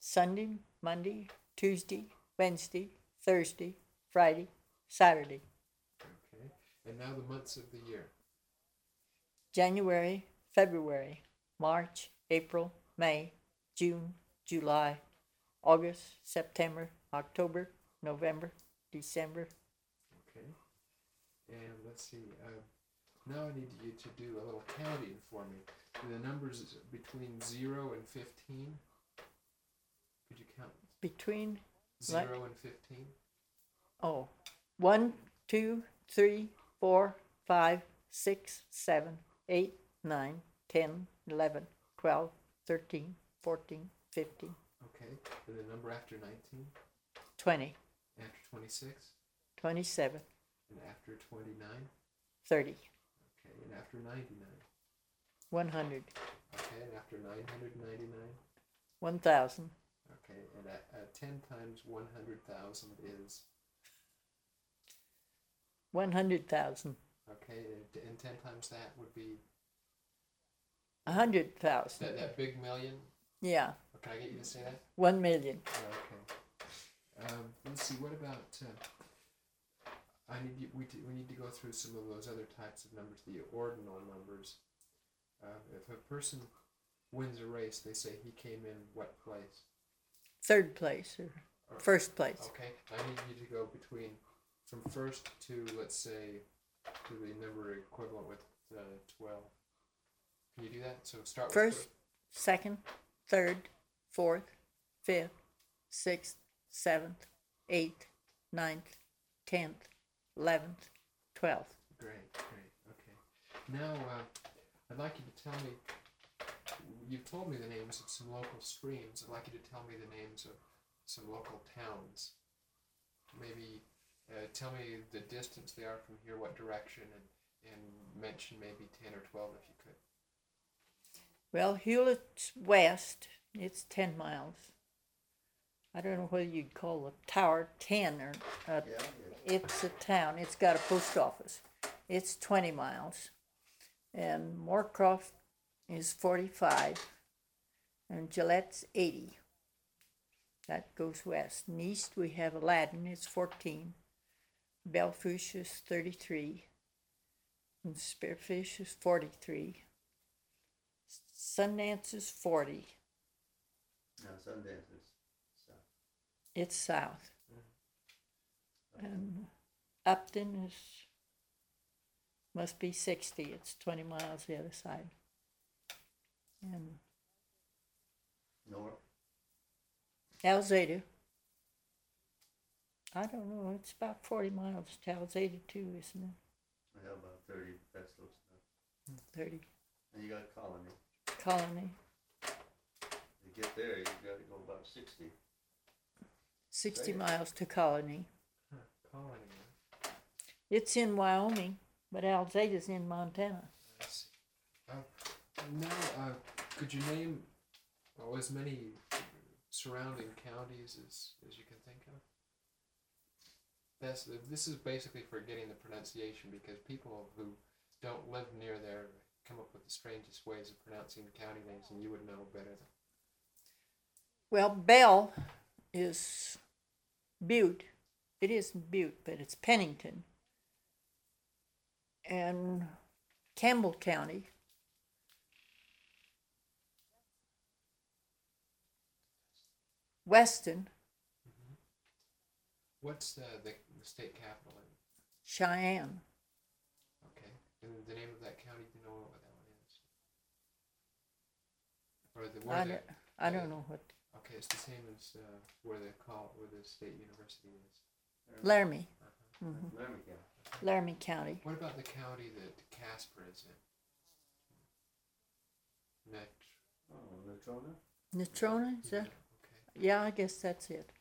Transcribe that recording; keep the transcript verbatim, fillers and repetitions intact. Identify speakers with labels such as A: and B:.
A: Sunday, Monday, Tuesday, Wednesday, Thursday, Friday, Saturday.
B: Okay. And now the months of the year.
A: January, February, March, April, May, June, July, August, September, October, November, December.
B: Okay. And let's see. Uh, now I need you to do a little counting for me. The numbers between zero and fifteen. Could you count?
A: Between
B: Zero
A: like,
B: and fifteen.
A: Oh, one, two, three, four, five, six, seven, eight, nine, ten, eleven, twelve, thirteen, fourteen, fifteen.
B: Okay. And the number after nineteen.
A: Twenty.
B: After twenty-six.
A: Twenty-seven.
B: And after twenty-nine.
A: Thirty.
B: Okay. And after ninety-nine.
A: One hundred.
B: Okay. And after nine hundred ninety-nine.
A: One thousand.
B: Okay. And at, at ten times one hundred thousand is.
A: One hundred thousand.
B: Okay. And, and ten times that would be.
A: A hundred thousand.
B: That that big million.
A: Yeah.
B: Can I get you to say that?
A: One million.
B: Okay. Um, let's see. What about? Uh, I need you, we t- we need to go through some of those other types of numbers, the ordinal numbers. Uh, if a person wins a race, they say he came in what place?
A: Third place or, or first place.
B: Okay. I need you to go between from first to let's say to the number equivalent with uh, twelve. Can you do that? So start with
A: first,
B: first.
A: Second, third, fourth, fifth, sixth, seventh, eighth, ninth, tenth, eleventh, twelfth.
B: Great, great, okay. Now, uh, I'd like you to tell me, you've told me the names of some local streams. I'd like you to tell me the names of some local towns. Maybe uh, tell me the distance they are from here, what direction, and, and mention maybe ten or twelve if you could.
A: Well, Hewlett's west, it's ten miles. I don't know whether you'd call the tower ten or uh,
C: Yeah,
A: it's a town. It's got a post office. It's twenty miles. And Moorcroft is forty-five. And Gillette's eighty. That goes west. And east we have Aladdin, it's fourteen. Belfish is thirty-three. And Spearfish is forty-three. Sundance is forty.
C: No, Sundance is south.
A: It's south. And Upton is must be sixty. It's twenty miles the other side. And
C: North.
A: Alzada, I don't know. It's about forty miles to Alzada too, isn't it?
C: I have about thirty. That's close enough.
A: Thirty.
C: And you got Colony.
A: Colony.
C: To get there, you got to go about sixty.
A: Sixty
C: Right.
A: miles to Colony.
B: Huh, Colony.
A: It's in Wyoming, but Alzada's in Montana.
B: I see. Uh, now, uh, could you name well, as many surrounding counties as, as you can think of? That's this is basically for getting the pronunciation because people who don't live near there come up with the strangest ways of pronouncing county names, and you would know better than.
A: Well, Bell is Butte. It isn't Butte, but it's Pennington. And Campbell County. Weston.
B: Mm-hmm. What's the, the the state capital in?
A: Cheyenne.
B: Okay, and the name of that county? Do you know what that one is? Or the where
A: I
B: the,
A: don't, I don't know what.
B: Okay, it's the same as uh, where the call where the state university is.
A: Laramie.
B: Uh-huh.
A: Mm-hmm.
C: Laramie County.
A: Laramie County.
B: What about the county that Casper is in? Net.
C: Oh, Natrona?
A: Natrona, is that?
B: Okay.
A: Yeah, I guess that's it.